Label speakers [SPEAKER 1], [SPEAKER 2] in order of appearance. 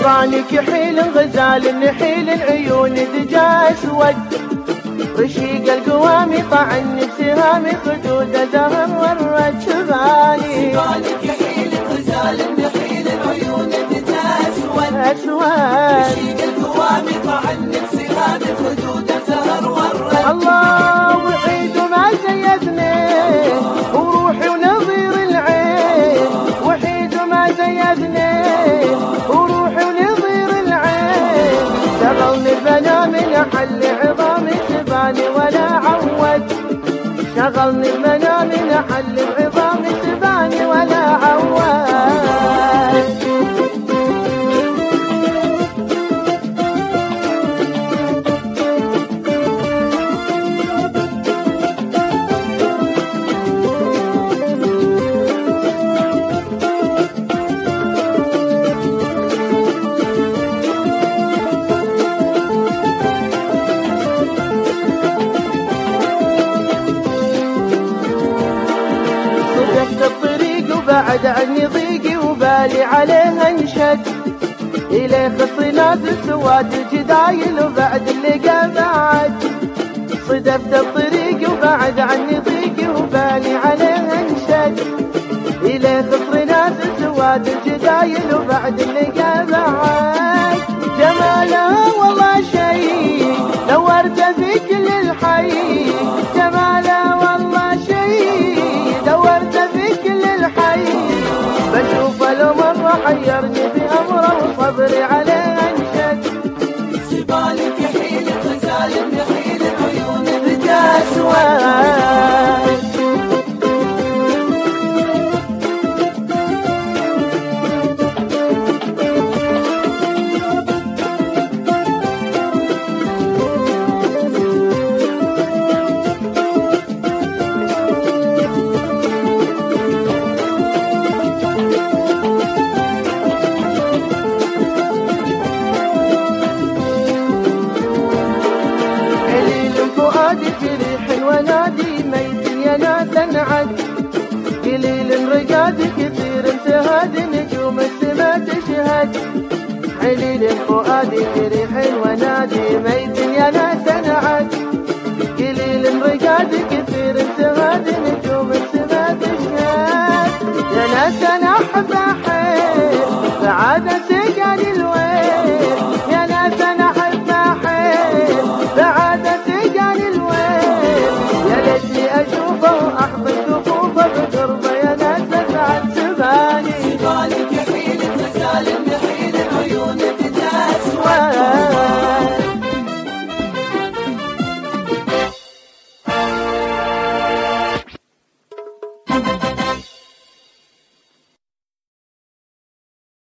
[SPEAKER 1] سباني كحيل غزال النحيل عيون دجا اسود رشيق القوامي طعن بسهامي خدود زهر ورد سباني
[SPEAKER 2] كحيل غزال النحيل عيون دجا اسود
[SPEAKER 1] رشيق
[SPEAKER 2] القوامي طعن بسهامي خدود زهر ورد
[SPEAKER 1] الله وعيد ما زيدني وروحي ونظير العين وحيد ما زيدني وروحي ونظير العين شغلني بنا من حل عظامي سباني ولا عود شغلني بنا من حل عظامي سباني ولا عود بعد عني ضيقي وبالي عليها انشد إلي خصي ناس السواد الجدايل وبعد اللقا بعد صدفت الطريق وبعد عني ضيقي وبالي عليها انشد إلي خصي ناس السواد الجدايل وبعد اللقا بعد جمالها والله شيء دورت في كل الحي جمالها والله شيء دورت في كل الحي بشوف لو مرة حيرني بأمره وصبري عليه انشد
[SPEAKER 2] سبالي كحيل غزال النحيل عيون دجا
[SPEAKER 1] اسود جريح ونادي ميت يا ناس انعد قليل رقاد كثير انتهاد نجوم السما تشهد عليل فؤاد جريح ونادي ميت يا ناس انعد قليل رقاد كثير انتهاد نجوم السما تشهد يا ناس انا احب احب سعادة